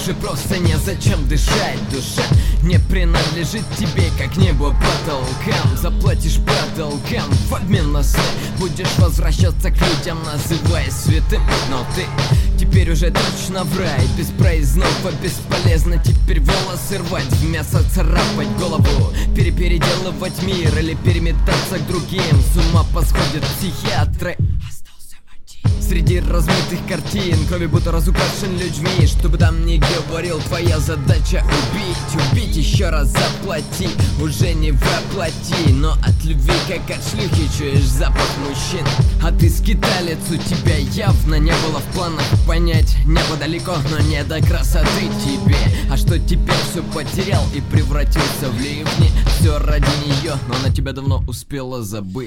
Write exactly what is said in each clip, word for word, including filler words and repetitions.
уже просто незачем дышать. Душа не принадлежит тебе, как небо потолкам. Заплатишь потолкам в обмен на сны. Будешь возвращаться к людям, называя святым. Но ты теперь уже точно в рай. Без проездного бесполезно теперь волосы рвать, в мясо царапать голову, перепеределывать мир или переметаться к другим. С ума посходят психиатры среди размытых картин, крови будто разукрашен людьми. Чтобы там ни говорил, твоя задача убить. Убить, еще раз заплати, уже не воплоти. Но от любви, как от шлюхи, чуешь запах мужчин. А ты скиталец, у тебя явно не было в планах понять. Небо далеко, но не до красоты тебе. А что теперь все потерял и превратился в ливни? Все ради нее, но она тебя давно успела забыть.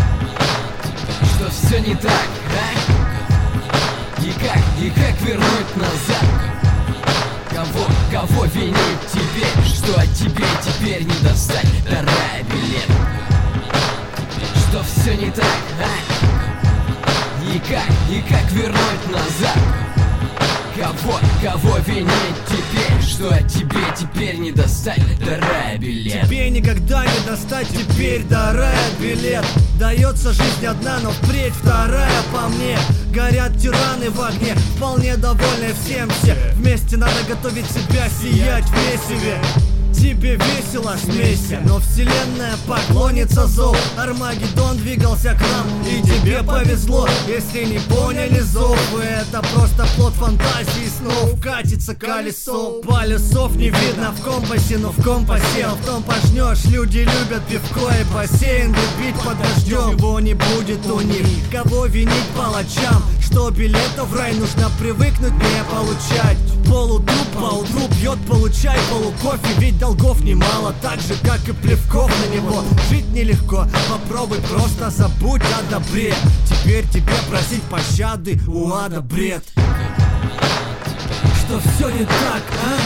Что все не так, а? И как, и как вернуть назад? Кого, кого винить теперь? Что от тебе теперь не достать? Дарай билет. Что все не так, а? И как, и как вернуть назад? Кого, кого винить теперь? Что от тебе теперь не достать? Дарай билет. Тебе никогда не достать теперь, дарай билет. Дается жизнь одна, но впредь вторая по мне. Горят тираны в огне, вполне довольны всем все. Вместе надо готовить себя, сиять в месиве. Тебе весело смейся, но вселенная поклонится зов. Армагеддон двигался к нам, и тебе повезло. Если не поняли зов, это просто плод фантазии снов. Катится колесо, полюсов не видно в компасе, но в компасе в том пожнешь. Люди любят пивко и бассейн, любить под дождем. Его не будет у них, кого винить палачам? Что билетов в рай нужно привыкнуть не получать. Полутруп поутру пьет, получай полукофе. Ведь долгов немало, так же как и плевков на него. Жить нелегко, попробуй просто забудь о добре. Теперь тебе просить пощады у ада бред. Что все не так, а?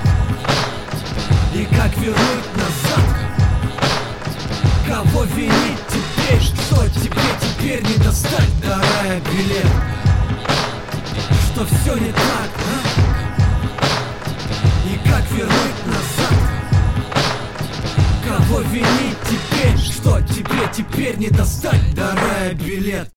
И как вернуть назад? Кого винить теперь? Что тебе теперь не достать? Дарай билет. Что все не так, а? И как вернуть назад? Кого винить теперь? Что тебе теперь не достать? Дарай билет.